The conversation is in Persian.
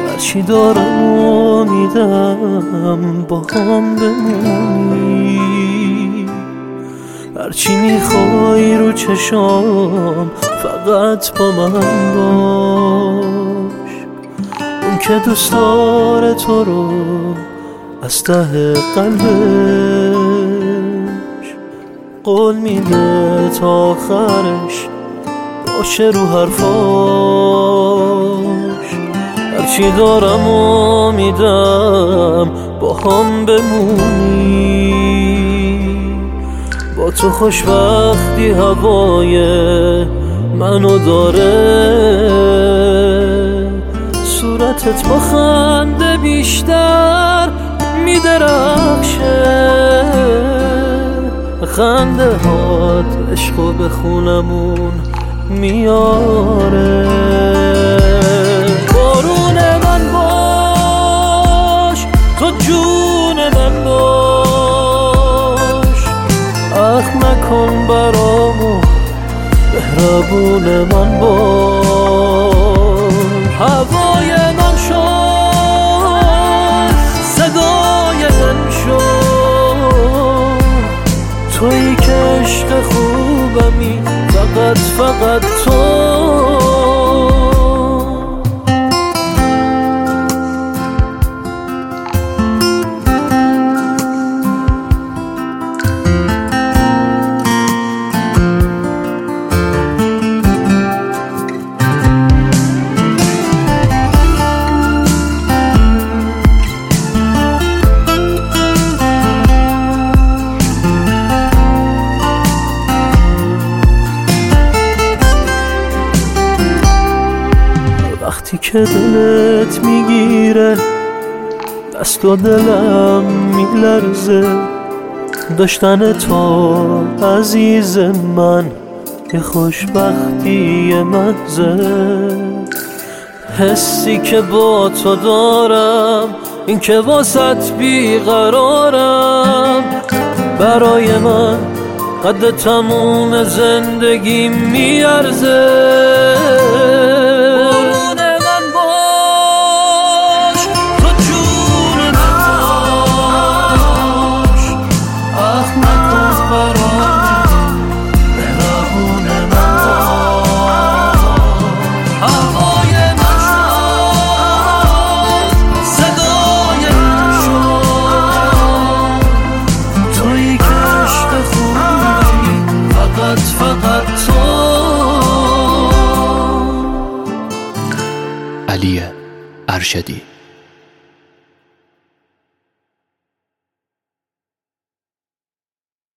هرچی دارم امیدم با هم بمونی، هرچی میخوای رو چشام فقط با من باش. اون که دوست داره تو رو از ته قلبش، قول میده تا آخرش باشه رو حرفاش. هرچی دارم امیدم با هم بمونی، با تو خوشبختی هوای منو داره، صورتت با خنده بیشتر میدرخشه، خنده هات عشقو به خونمون میاره. بارون من باش، تو جون من باش، اخ نکن برامو مهربون من باش. هوای من شد، صدای من شد، تویی که عشق خوبمی، فقط تو. وقتی که دلت میگیره دست و دلم میلرزه، داشتن تو عزیز من یه خوشبختی محضه. حسی که با تو دارم این که واسط بیقرارم، برای من قد تموم زندگی میارزه. فقط تو. علی ارشدی.